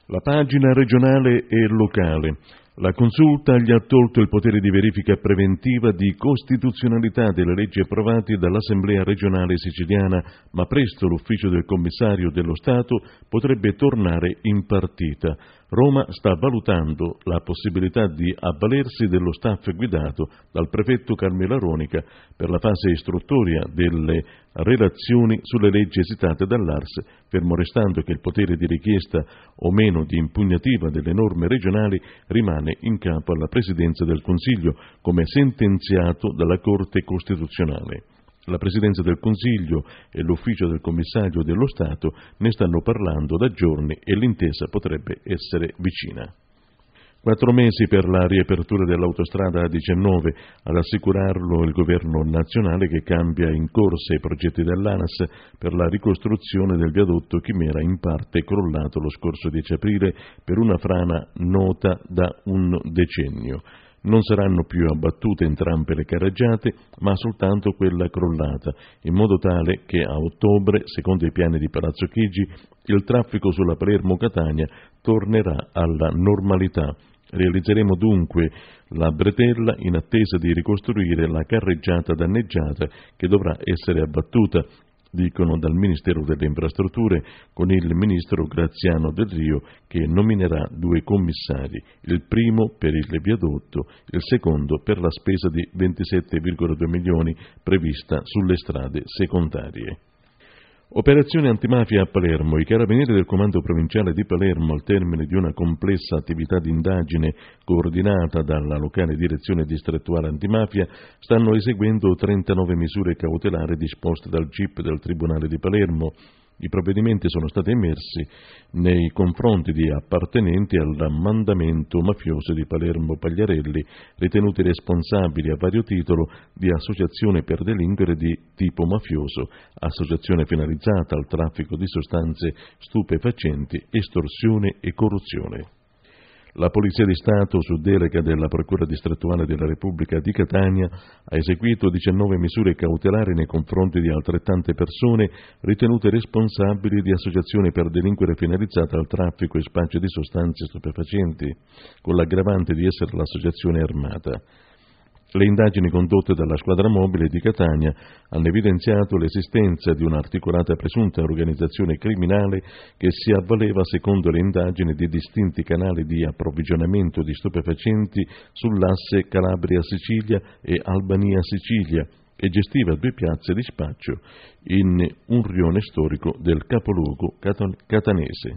La pagina regionale e locale. La Consulta gli ha tolto il potere di verifica preventiva di costituzionalità delle leggi approvate dall'Assemblea regionale siciliana, ma presto l'ufficio del commissario dello Stato potrebbe tornare in partita. Roma sta valutando la possibilità di avvalersi dello staff guidato dal prefetto Carmela Ronica per la fase istruttoria delle relazioni sulle leggi esitate dall'ARS, fermo restando che il potere di richiesta o meno di impugnativa delle norme regionali rimane in capo alla Presidenza del Consiglio, come sentenziato dalla Corte Costituzionale. La Presidenza del Consiglio e l'Ufficio del Commissario dello Stato ne stanno parlando da giorni e l'intesa potrebbe essere vicina. 4 mesi per la riapertura dell'autostrada A19, ad assicurarlo il governo nazionale che cambia in corsa i progetti dell'ANAS per la ricostruzione del viadotto Chimera, in parte crollato lo scorso 10 aprile per una frana nota da un decennio. Non saranno più abbattute entrambe le carreggiate, ma soltanto quella crollata, in modo tale che a ottobre, secondo i piani di Palazzo Chigi, il traffico sulla Palermo-Catania tornerà alla normalità. Realizzeremo dunque la bretella in attesa di ricostruire la carreggiata danneggiata che dovrà essere abbattuta, dicono dal Ministero delle Infrastrutture, con il ministro Graziano Del Rio che nominerà 2 commissari, il primo per il viadotto, il secondo per la spesa di 27,2 milioni prevista sulle strade secondarie. Operazione antimafia a Palermo. I carabinieri del Comando Provinciale di Palermo, al termine di una complessa attività di indagine coordinata dalla locale direzione distrettuale antimafia, stanno eseguendo 39 misure cautelari disposte dal GIP del Tribunale di Palermo. I provvedimenti sono stati emersi nei confronti di appartenenti al mandamento mafioso di Palermo Pagliarelli, ritenuti responsabili a vario titolo di associazione per delinquere di tipo mafioso, associazione finalizzata al traffico di sostanze stupefacenti, estorsione e corruzione. La Polizia di Stato, su delega della Procura distrettuale della Repubblica di Catania, ha eseguito 19 misure cautelari nei confronti di altrettante persone ritenute responsabili di associazione per delinquere finalizzata al traffico e spaccio di sostanze stupefacenti, con l'aggravante di essere l'associazione armata. Le indagini condotte dalla squadra mobile di Catania hanno evidenziato l'esistenza di un'articolata presunta organizzazione criminale che si avvaleva, secondo le indagini, di distinti canali di approvvigionamento di stupefacenti sull'asse Calabria-Sicilia e Albania-Sicilia e gestiva 2 piazze di spaccio in un rione storico del capoluogo catanese.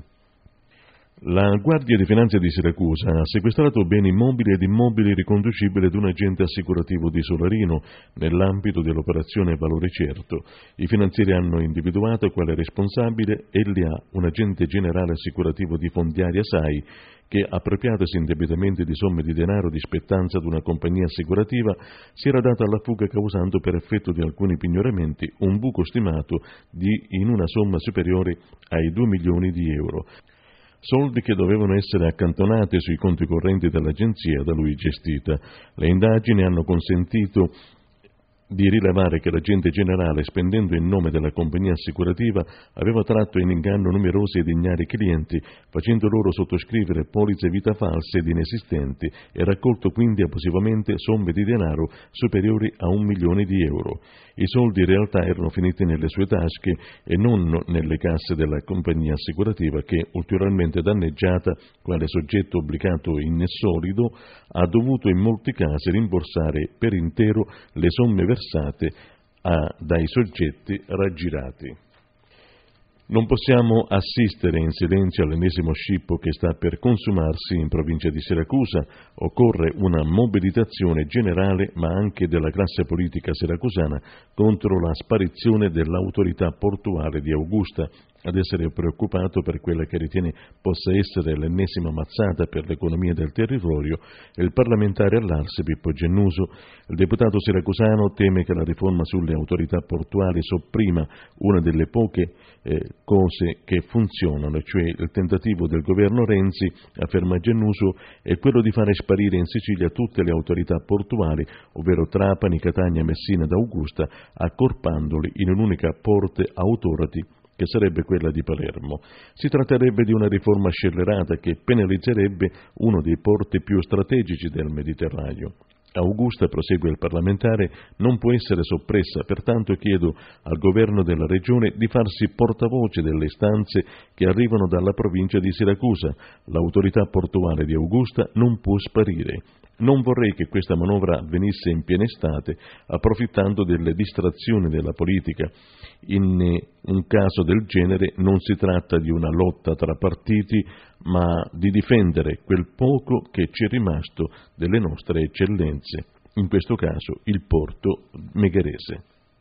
La Guardia di Finanza di Siracusa ha sequestrato beni mobili ed immobili riconducibili ad un agente assicurativo di Solarino nell'ambito dell'operazione Valore Certo. I finanzieri hanno individuato quale responsabile Elia, un agente generale assicurativo di Fondiaria SAI, che, appropriatosi indebitamente di somme di denaro di spettanza ad una compagnia assicurativa, si era dato alla fuga causando, per effetto di alcuni pignoramenti, un buco stimato in una somma superiore ai 2 milioni di euro. Soldi che dovevano essere accantonati sui conti correnti dell'agenzia da lui gestita. Le indagini hanno consentito di rilevare che l'agente generale, spendendo in nome della compagnia assicurativa, aveva tratto in inganno numerosi ed ignari clienti, facendo loro sottoscrivere polizze vita false ed inesistenti, e raccolto quindi abusivamente somme di denaro superiori a 1 milione di euro. I soldi in realtà erano finiti nelle sue tasche e non nelle casse della compagnia assicurativa che, ulteriormente danneggiata quale soggetto obbligato in solido, ha dovuto in molti casi rimborsare per intero le somme versate dai soggetti raggirati. Non possiamo assistere in silenzio all'ennesimo scippo che sta per consumarsi in provincia di Siracusa. Occorre una mobilitazione generale, ma anche della classe politica siracusana, contro la sparizione dell'autorità portuale di Augusta. Ad essere preoccupato per quella che ritiene possa essere l'ennesima mazzata per l'economia del territorio è il parlamentare all'Arse Pippo Gennuso. Il deputato siracusano teme che la riforma sulle autorità portuali sopprima una delle poche cose che funzionano, cioè il tentativo del governo Renzi, afferma Gennuso, è quello di fare sparire in Sicilia tutte le autorità portuali, ovvero Trapani, Catania, Messina ed Augusta, accorpandoli in un'unica Port Authority che sarebbe quella di Palermo. Si tratterebbe di una riforma scellerata che penalizzerebbe uno dei porti più strategici del Mediterraneo. Augusta, prosegue il parlamentare, non può essere soppressa, pertanto chiedo al governo della regione di farsi portavoce delle istanze che arrivano dalla provincia di Siracusa. L'autorità portuale di Augusta non può sparire. Non vorrei che questa manovra avvenisse in piena estate, approfittando delle distrazioni della politica. In un caso del genere non si tratta di una lotta tra partiti, ma di difendere quel poco che ci è rimasto delle nostre eccellenze, in questo caso il porto megherese.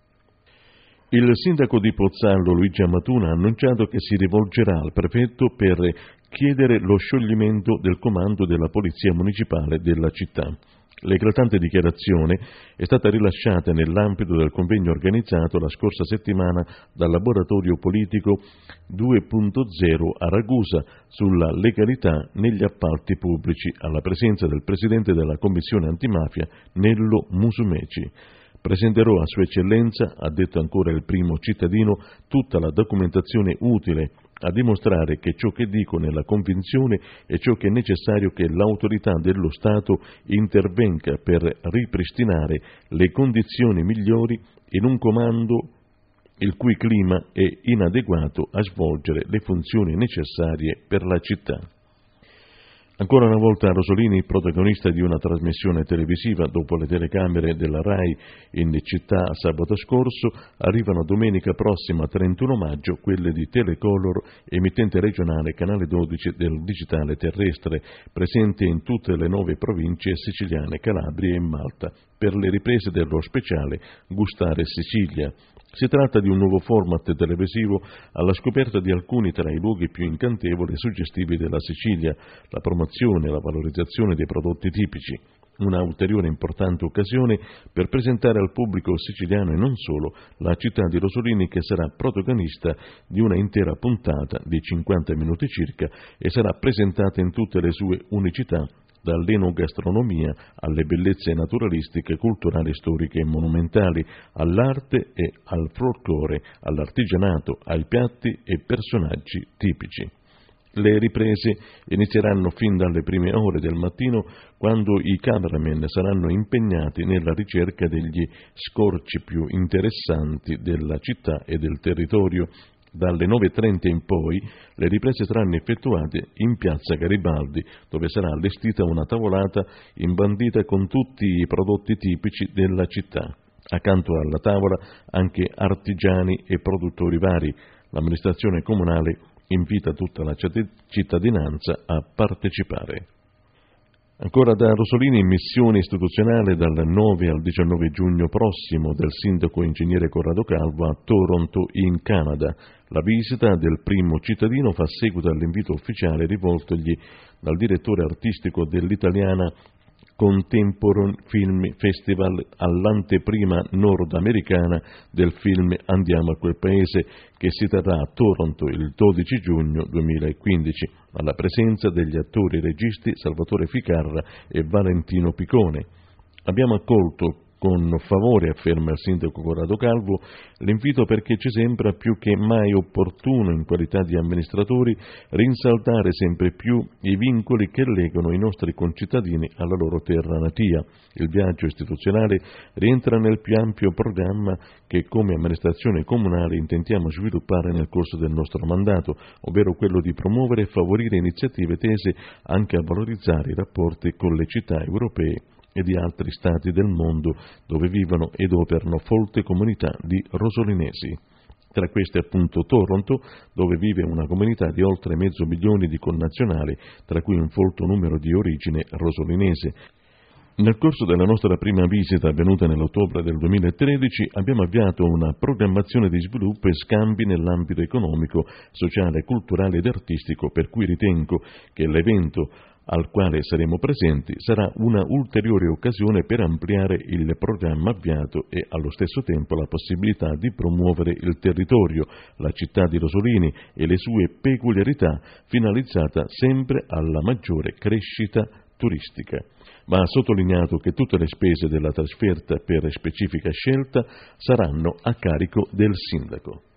Il sindaco di Pozzallo, Luigi Amatuna, ha annunciato che si rivolgerà al prefetto per chiedere lo scioglimento del comando della Polizia Municipale della città. L'eclatante dichiarazione è stata rilasciata nell'ambito del convegno organizzato la scorsa settimana dal Laboratorio Politico 2.0 a Ragusa sulla legalità negli appalti pubblici, alla presenza del presidente della Commissione Antimafia, Nello Musumeci. Presenterò a Sua Eccellenza, ha detto ancora il primo cittadino, tutta la documentazione utile a dimostrare che ciò che dico nella convinzione è ciò che è necessario che l'autorità dello Stato intervenga per ripristinare le condizioni migliori in un comando il cui clima è inadeguato a svolgere le funzioni necessarie per la città. Ancora una volta Rosolini, protagonista di una trasmissione televisiva dopo le telecamere della RAI in città sabato scorso, arrivano domenica prossima 31 maggio quelle di Telecolor, emittente regionale canale 12 del digitale terrestre, presente in tutte le 9 province siciliane, Calabria e Malta, per le riprese dello speciale Gustare Sicilia. Si tratta di un nuovo format televisivo alla scoperta di alcuni tra i luoghi più incantevoli e suggestivi della Sicilia, la promozione e la valorizzazione dei prodotti tipici. Una ulteriore importante occasione per presentare al pubblico siciliano e non solo la città di Rosolini, che sarà protagonista di una intera puntata di 50 minuti circa e sarà presentata in tutte le sue unicità, dall'enogastronomia alle bellezze naturalistiche, culturali, storiche e monumentali, all'arte e al folklore, all'artigianato, ai piatti e personaggi tipici. Le riprese inizieranno fin dalle prime ore del mattino, quando i cameraman saranno impegnati nella ricerca degli scorci più interessanti della città e del territorio. Dalle 9.30 in poi le riprese saranno effettuate in piazza Garibaldi, dove sarà allestita una tavolata imbandita con tutti i prodotti tipici della città. Accanto alla tavola anche artigiani e produttori vari. L'amministrazione comunale invita tutta la cittadinanza a partecipare. Ancora da Rosolini, in missione istituzionale dal 9 al 19 giugno prossimo del sindaco ingegnere Corrado Calvo a Toronto, in Canada. La visita del primo cittadino fa seguito all'invito ufficiale rivoltogli dal direttore artistico dell'Italiana Contemporary Film Festival all'anteprima nordamericana del film Andiamo a quel paese, che si terrà a Toronto il 12 giugno 2015, alla presenza degli attori e registi Salvatore Ficarra e Valentino Picone. Abbiamo accolto con favore, afferma il sindaco Corrado Calvo, l'invito perché ci sembra più che mai opportuno, in qualità di amministratori, rinsaldare sempre più i vincoli che legano i nostri concittadini alla loro terra natia. Il viaggio istituzionale rientra nel più ampio programma che come amministrazione comunale intendiamo sviluppare nel corso del nostro mandato, ovvero quello di promuovere e favorire iniziative tese anche a valorizzare i rapporti con le città europee e di altri stati del mondo dove vivono ed operano folte comunità di rosolinesi. Tra queste appunto Toronto, dove vive una comunità di oltre 500.000 di connazionali, tra cui un folto numero di origine rosolinese. Nel corso della nostra prima visita, avvenuta nell'ottobre del 2013, abbiamo avviato una programmazione di sviluppo e scambi nell'ambito economico, sociale, culturale ed artistico, per cui ritengo che l'evento al quale saremo presenti sarà una ulteriore occasione per ampliare il programma avviato e allo stesso tempo la possibilità di promuovere il territorio, la città di Rosolini e le sue peculiarità, finalizzata sempre alla maggiore crescita turistica. Va sottolineato che tutte le spese della trasferta per specifica scelta saranno a carico del sindaco.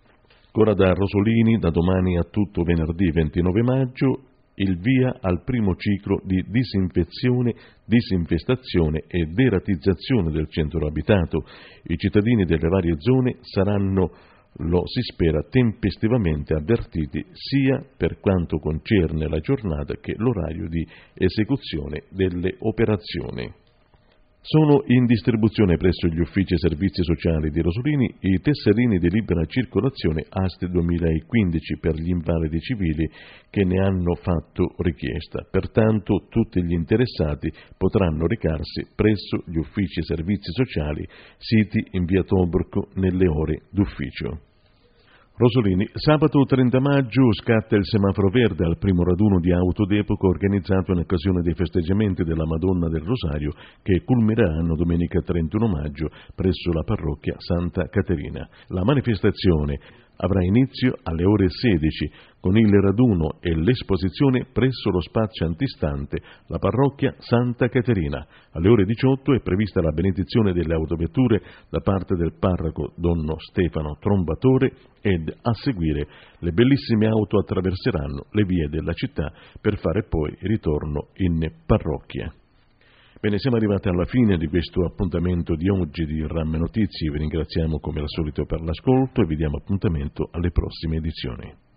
Ancora da Rosolini, da domani a tutto venerdì 29 maggio, il via al primo ciclo di disinfezione, disinfestazione e deratizzazione del centro abitato. I cittadini delle varie zone saranno, lo si spera, tempestivamente avvertiti sia per quanto concerne la giornata che l'orario di esecuzione delle operazioni. Sono in distribuzione presso gli uffici servizi sociali di Rosolini i tesserini di libera circolazione AST 2015 per gli invalidi civili che ne hanno fatto richiesta. Pertanto tutti gli interessati potranno recarsi presso gli uffici servizi sociali siti in via Tobruk nelle ore d'ufficio. Rosolini, sabato 30 maggio scatta il semaforo verde al primo raduno di auto d'epoca organizzato in occasione dei festeggiamenti della Madonna del Rosario che culmineranno domenica 31 maggio presso la parrocchia Santa Caterina. La manifestazione avrà inizio alle ore 16 con il raduno e l'esposizione presso lo spazio antistante la parrocchia Santa Caterina. Alle ore 18 è prevista la benedizione delle autovetture da parte del parroco Don Stefano Trombatore ed a seguire le bellissime auto attraverseranno le vie della città per fare poi ritorno in parrocchia. Bene, siamo arrivati alla fine di questo appuntamento di oggi di RAM Notizie. Vi ringraziamo come al solito per l'ascolto e vi diamo appuntamento alle prossime edizioni.